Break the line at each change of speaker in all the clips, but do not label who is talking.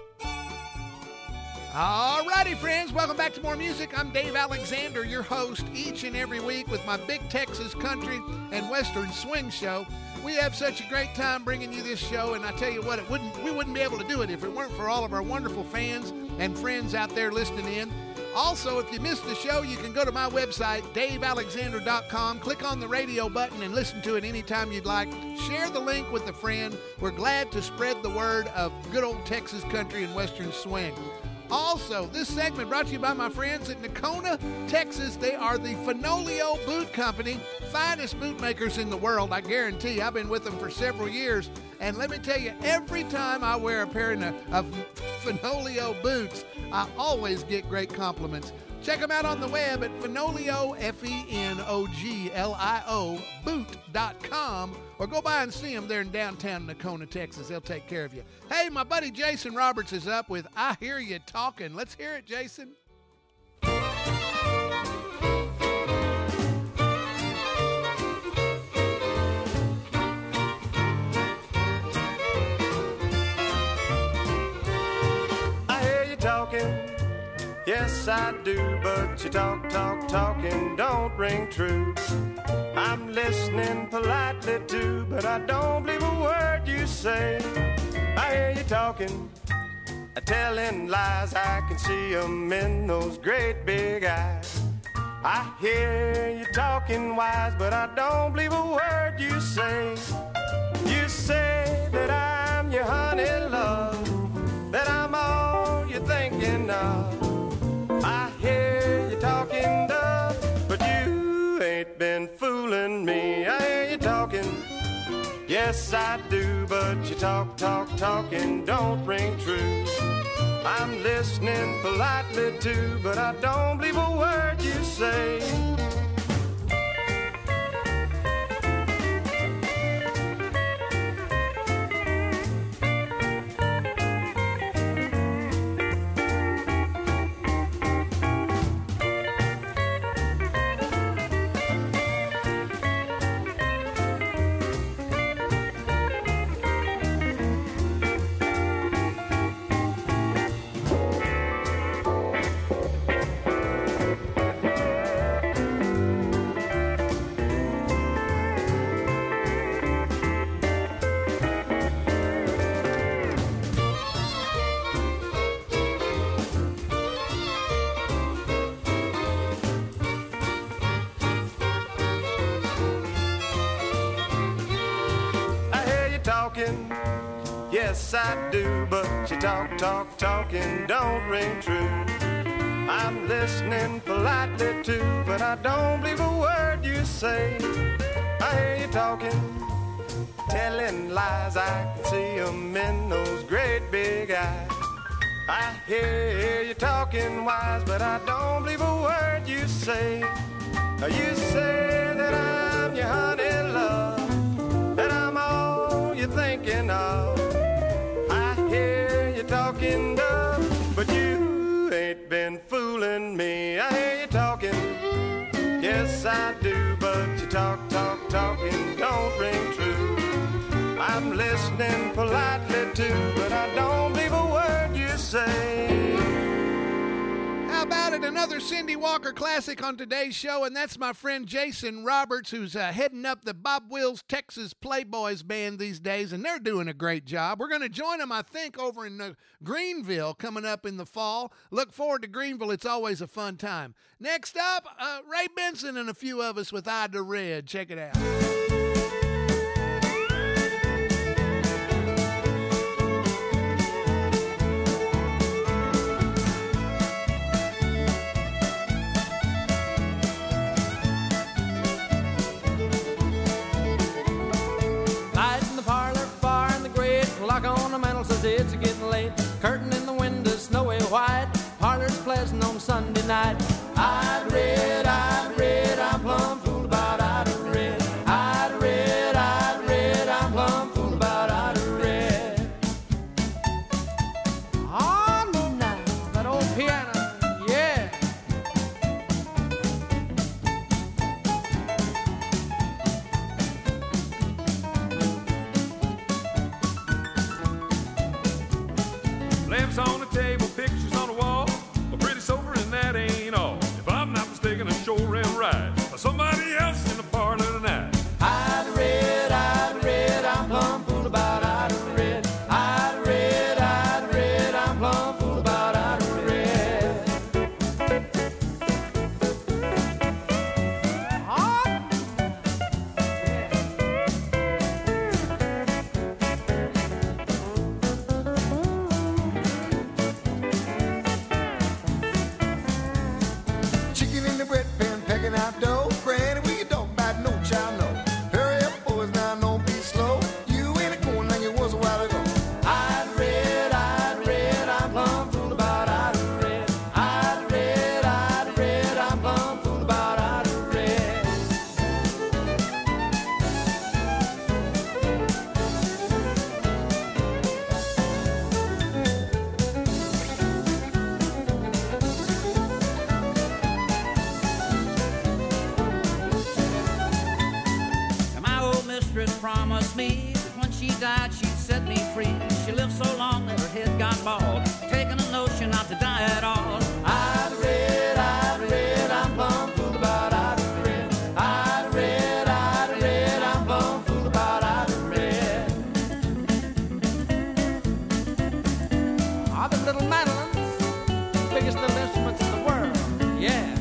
All righty, friends, welcome back to more music. I'm Dave Alexander, your host, each and every week with my Big Texas Country and Western Swing Show. We have such a great time bringing you this show, and I tell you what, we wouldn't be able to do it if it weren't for all of our wonderful fans and friends out there listening in. Also, if you missed the show, you can go to my website, davealexander.com, click on the radio button and listen to it anytime you'd like. Share the link with a friend. We're glad to spread the word of good old Texas country and Western swing. Also, this segment brought to you by my friends at Nocona, Texas. They are the Fenolio Boot Company, finest boot makers in the world, I guarantee. I've been with them for several years, and let me tell you, every time I wear a pair of Fenolio boots, I always get great compliments. Check them out on the web at Fenolio, Fenoglio, boot.com, or go by and see them there in downtown Nocona, Texas. They'll take care of you. Hey, my buddy Jason Roberts is up with I Hear You Talking. Let's hear it, Jason.
I hear you talking. Yes, I do, but you talking don't ring true. I'm listening politely too, but I don't believe a word you say. I hear you talking, telling lies. I can see 'em in those great big eyes. I hear you talking wise, but I don't believe a word you say. You say that I'm your honey love, that I'm all you're thinking of. I hear you talking tough, but you ain't been fooling me. I hear you talking, yes I do, but you talking don't ring true. I'm listening politely too, but I don't believe a word you say. Yes, I do, but you talking don't ring true. I'm listening politely too, but I don't believe a word you say. I hear you talking, telling lies. I can see 'em in those great big eyes. I hear you talking wise, but I don't believe a word you say. You say that I'm your honey love, that I'm all you're thinking of. I hear you talking dumb, but you ain't been fooling me. I hear you talking, yes I do, but you talking don't ring true. I'm listening politely too, but I don't believe a word you say.
How about it? Another Cindy Walker classic on today's show, and that's my friend Jason Roberts, who's heading up the Bob Wills Texas Playboys band these days, and they're doing a great job. We're going to join them, I think, over in Greenville coming up in the fall. Look forward to Greenville. It's always a fun time. Next up, Ray Benson and a few of us with Ida Red. Check it out.
Clock on the mantel says it's getting late. Curtain in the window, snowy white. Parlor's pleasant on Sunday night. I'd read, I'm plumb fool about Ida Red. I'd read, I'm plumb fool about Ida Red. Oh, now, that old piano, yeah.
got bald, taking a notion not to die at all.
I'd red, I'm plumb fool about I'd red. I'd red, I'm plumb fool about I'd red. Are the little mandolins, biggest little instruments in the world? Yeah.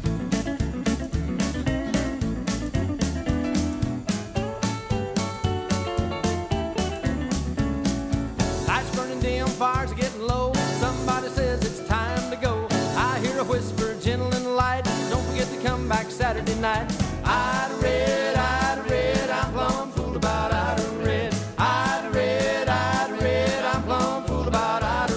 Fires are getting low. Somebody says it's time to go. I hear a whisper, gentle and light. Don't forget to come back Saturday night. I'd red, I'm plumb fool about I'd red. I'd red, I'm plumb fool about I'd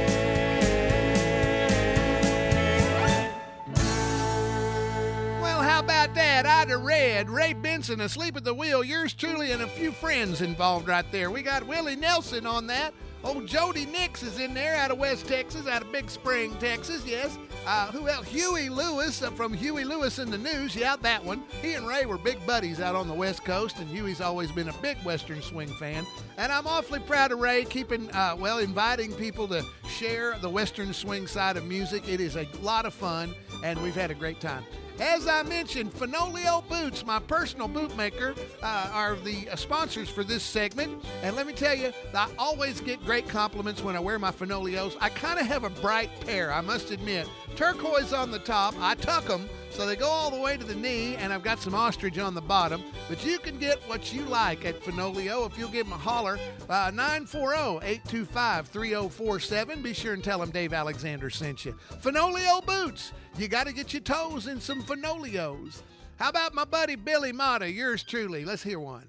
red.
Well, how about that? I'd red. Ray Benson asleep at the wheel. Yours truly and a few friends involved right there. We got Willie Nelson on that. Old Jody Nix is in there out of West Texas, out of Big Spring, Texas, yes. Who else? Huey Lewis from Huey Lewis in the News. Yeah, that one. He and Ray were big buddies out on the West Coast, and Huey's always been a big Western swing fan. And I'm awfully proud of Ray keeping, inviting people to share the Western swing side of music. It is a lot of fun, and we've had a great time. As I mentioned, Fenolio Boots, my personal boot maker, are the sponsors for this segment. And let me tell you, I always get great compliments when I wear my Fenolios. I kind of have a bright pair, I must admit. Turquoise on the top, I tuck them so they go all the way to the knee, and I've got some ostrich on the bottom. But you can get what you like at Fenolio if you'll give them a holler. 940-825-3047. Be sure and tell them Dave Alexander sent you. Fenolio Boots. You got to get your toes in some Fenolios. How about my buddy Billy Mata, yours truly? Let's hear one.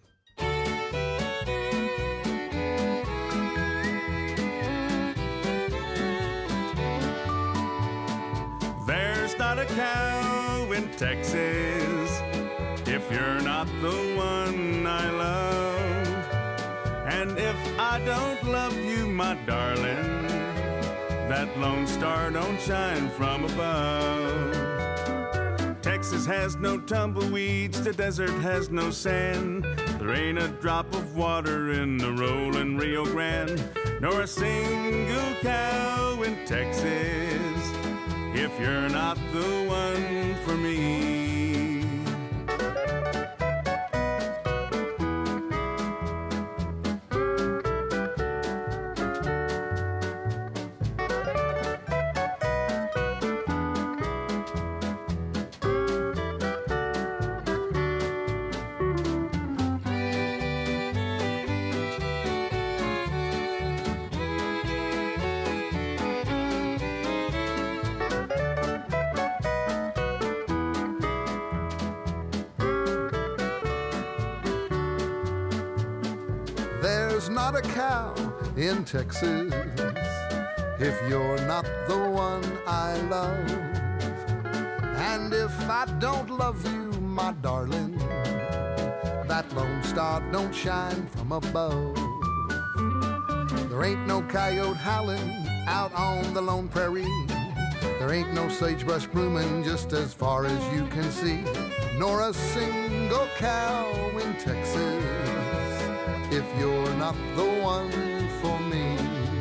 There's not a cow in Texas if you're not the one I love. And if I don't love you, my darling, that lone star don't shine from above. Texas has no tumbleweeds, the desert has no sand. There ain't a drop of water in the rolling Rio Grande, nor a single cow in Texas if you're not the one for me.
There's not a cow in Texas if you're not the one I love. And if I don't love you, my darling, that lone star don't shine from above. There ain't no coyote howling out on the lone prairie. There ain't no sagebrush blooming just as far as you can see, nor a single cow in Texas if you're not the one for me.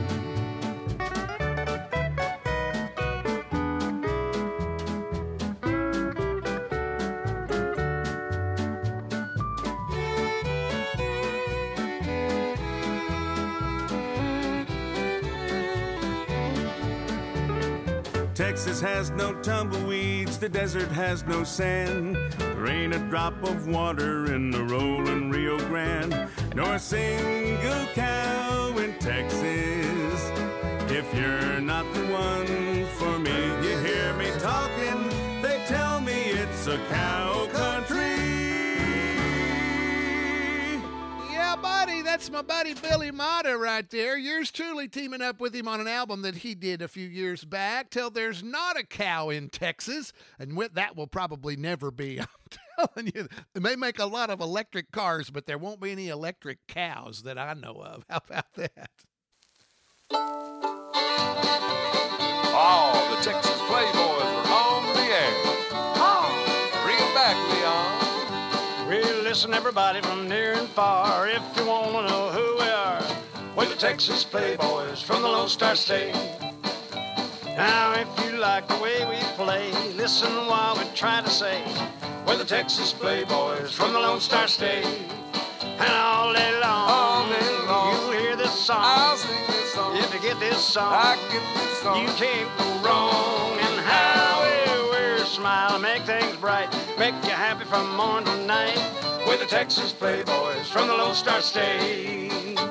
Texas has no tumbleweeds, the desert has no sand. There ain't a drop of water in the rolling Rio Grande, nor a single cow in Texas if you're not the one for me. You hear me talking, they tell me it's a cow country.
Yeah, buddy, that's my buddy Billy Mata right there. Yours truly teaming up with him on an album that he did a few years back, Till There's Not a Cow in Texas, and that will probably never be. I'm telling you, they may make a lot of electric cars, but there won't be any electric cows that I know of. How about that?
Oh, the Texas Playboys are on the air. Oh, bring it back, Leon.
Well, listen, everybody from near and far, if you want to know who we are, well, you
Texas Playboys from the Lone Star State. Now if you like the way we play, listen while we try to say, we're the Texas Playboys from the Lone Star State. And all day long, you'll hear this song.
I'll sing this song.
If you get this song,
I get this song.
you can't go wrong. And how we're smile and make things bright, make you happy from morning to night. We're the Texas Playboys from the Lone Star State.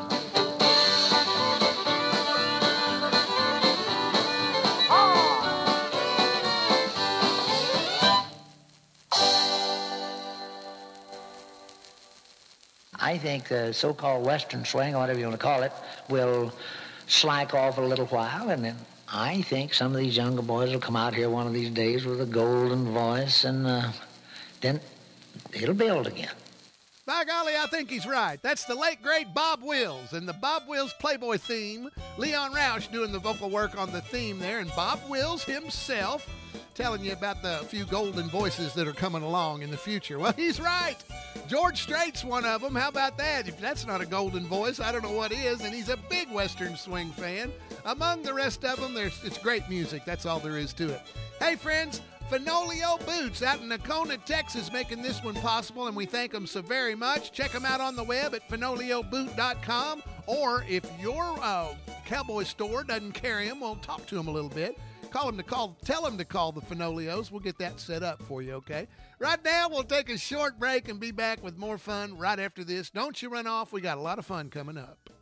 I think the so-called Western swing, or whatever you want to call it, will slack off a little while, and then I think some of these younger boys will come out here one of these days with a golden voice, and then it'll build again.
By golly, I think he's right. That's the late, great Bob Wills and the Bob Wills Playboy theme. Leon Roush doing the vocal work on the theme there, and Bob Wills himself telling you about the few golden voices that are coming along in the future. Well, he's right. George Strait's one of them. How about that? If that's not a golden voice, I don't know what is, and he's a big Western swing fan. Among the rest of them, it's great music. That's all there is to it. Hey, friends, Fenolio Boots out in Nocona, Texas, making this one possible, and we thank them so very much. Check them out on the web at fenolioboot.com, or if your cowboy store doesn't carry them, well, talk to them a little bit. Tell them to call the Fenolios. We'll get that set up for you, okay? Right now, we'll take a short break and be back with more fun right after this. Don't you run off. We got a lot of fun coming up.